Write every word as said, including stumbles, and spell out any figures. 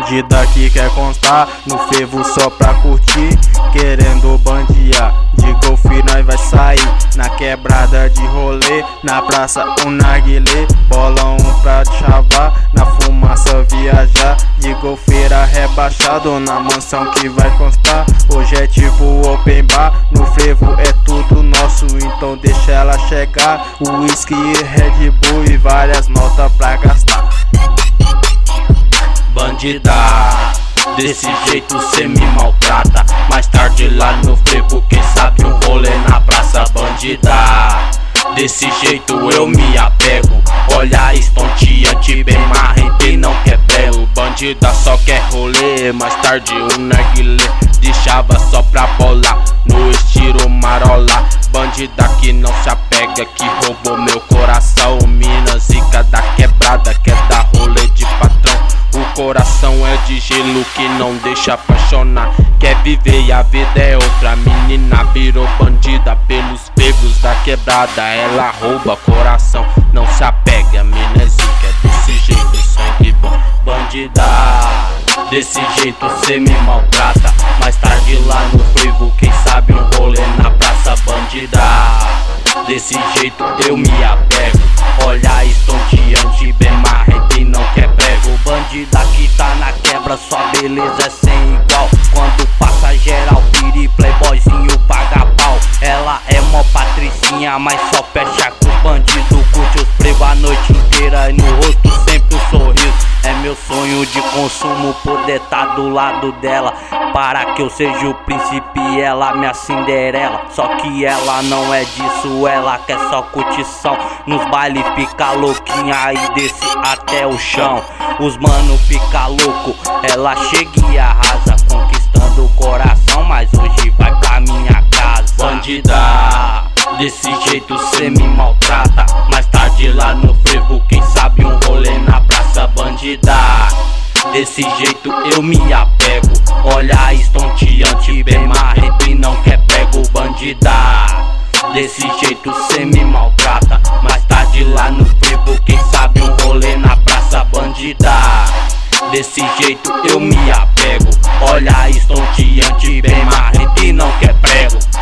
Bandida que quer constar no fervo só pra curtir, querendo bandear. De golfe nós vai sair na quebrada de rolê, na praça um narguilé, bolão um pra chavar, na fumaça viajar. De golfeira rebaixado na mansão que vai constar. Hoje é tipo open bar, no frevo é tudo nosso, então deixa ela chegar. Whisky, Red Bull e várias notas pra gastar. Bandida, desse jeito cê me maltrata. Mais tarde lá no frevo, quem sabe um rolê na praça. Bandida, desse jeito eu me apego. Olha estonteante, bem marrento e não quer prego. Bandida só quer rolê, mais tarde um narguilé, deixava só pra bolar, no estilo marola. Bandida que não se apega, que roubou meu coração. Mina zica da quebrada, quer dar rolê de patrão. O coração é de gelo que não deixa apaixonar, quer viver e a vida é outra. Menina virou bandida pelos fervos da quebrada. Ela rouba coração, não se apega. Mina zica, desse jeito, sangue bom. Bandida, desse jeito cê me maltrata. Mais tarde lá no frevo, quem sabe um rolê na praça. Bandida, desse jeito eu me apego. Olha estonteante, bem marrento e não quer prego. Bandida que tá na quebra, sua beleza é sem igual. Quando passa geral, piri, playboyzinho paga pau. Ela é mó patricinha, mas só fecha com os bandidos. Curte os frevo a noite inteira e no rosto sempre um sorriso. É meu sonho de consumo poder tá do lado dela, para que eu seja o príncipe e ela minha Cinderela. Só que ela não é disso, ela quer só curtição. Nos bailes fica louquinha e desce até o chão. Os mano fica louco, ela chega e arrasa, conquistando o coração, mas hoje vai pra minha casa. Bandida, desse jeito cê me maltrata. Mais tarde lá no frevo, quem sabe um rolê na praça. Bandida, desse jeito eu me apego. Olha estonteante, bem marrento e não quer prego. Bandida, desse jeito cê me maltrata. Mais tarde lá no frevo, quem sabe um rolê na praça. Bandida, desse jeito eu me apego. Olha estonteante, bem marrento e não quer prego.